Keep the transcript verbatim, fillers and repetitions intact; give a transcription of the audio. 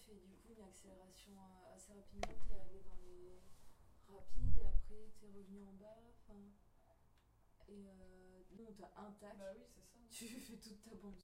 fait du coup une accélération euh, assez rapidement, t'es allé dans les rapides et après t'es revenu en bas. Enfin, et euh, non, t'as un tac, Bah oui, c'est ça. tu fais toute ta bande